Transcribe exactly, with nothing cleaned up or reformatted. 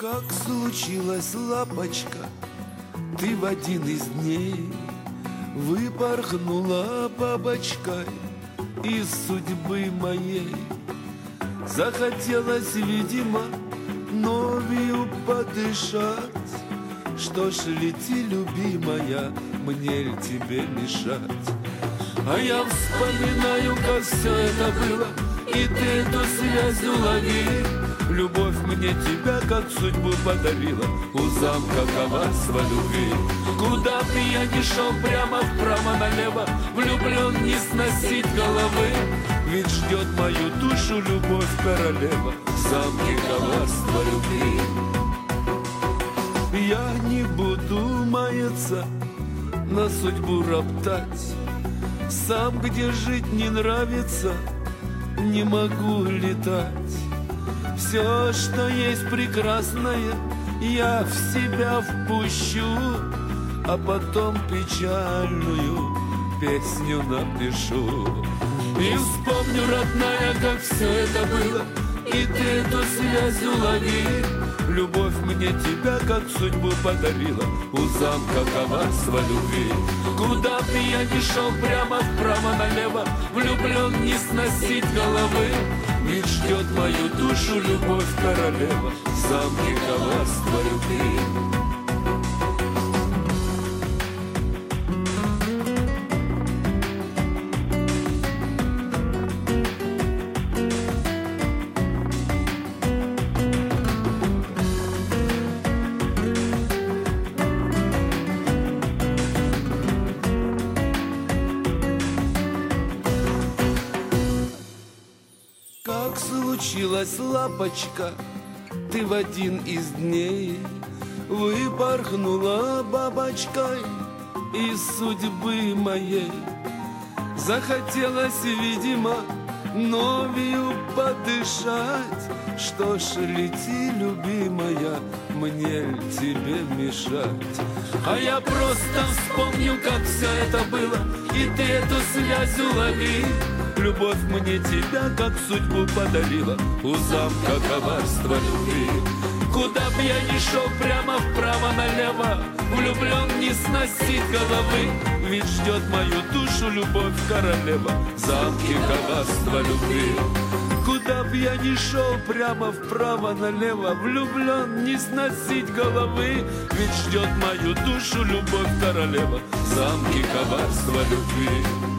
Как случилось, лапочка, ты в один из дней выпорхнула бабочкой из судьбы моей. Захотелось, видимо, новью подышать. Что ж, лети, любимая, мне ли тебе мешать? А я вспоминаю, как все это было, и ты эту связь улови. Любовь мне тебя, как судьбу подарила, у замка коварства любви. Куда б я ни шел, прямо вправо-налево, влюблен не сносить головы. Ведь ждет мою душу любовь королева в замке коварства любви. Я не буду маяться, на судьбу роптать. Сам, где жить не нравится, не могу летать. Все, что есть прекрасное, я в себя впущу, а потом печальную песню напишу. И вспомню, родная, как все это было, и ты эту связь улови. Любовь мне тебя, как судьбу подарила, у замка коварства любви. Куда б я ни шел, прямо вправо-налево, влюблен не сносить головы. Ведь ждет мою душу любовь королева в замке коварства любви. Как случилось, лапочка, ты в один из дней выпорхнула бабочкой из судьбы моей. Захотелось, видимо, новью подышать. Что ж, лети, любимая, мне ли тебе мешать? А я просто вспомню, как все это было, и ты эту связь улови. Любовь мне тебя, как судьбу подарила, у замка коварства любви. Куда б я ни шел, прямо вправо-налево, влюблен не сносить головы. Ведь ждет мою душу любовь королева в замке коварства любви. Куда б я ни шел, прямо вправо-налево, влюблен не сносить головы. Ведь ждет мою душу любовь королева в замке коварства любви.